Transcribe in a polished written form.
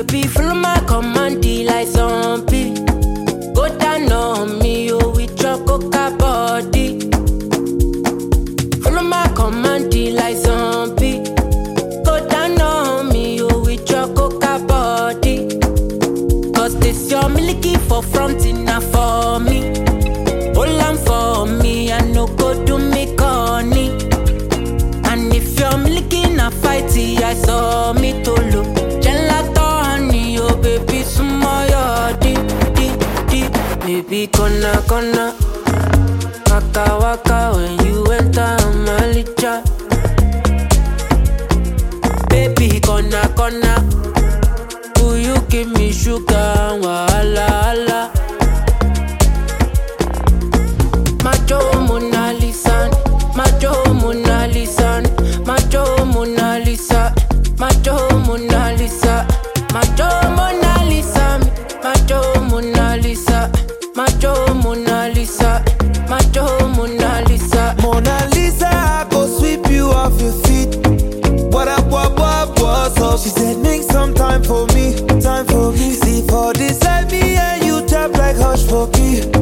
baby, follow my command, like zombie. Go down on me, oh, with your coca body. Follow my command, like zombie. Go down on me, oh, with your coca body. Cause this your milky for front enough for me. Hold on for me, I no go do me corny. And if you're milky na fighty, I saw me to look. Gelato honey, oh baby, sumo yo deep. Baby, kona, waka when you enter my licha. Baby, kona, will you give me sugar, wahala. Macho Mona Lisa, Macho Mona Lisa, Macho Mona Lisa, Macho Mona Lisa, Macho Mona Lisa, Macho Mona Lisa, Macho Mona Lisa, Macho Mona Lisa. Mona Lisa, I go sweep you off your feet. What up, so she said make some time for me, time for me. See for this life, me and you tap like hush for me.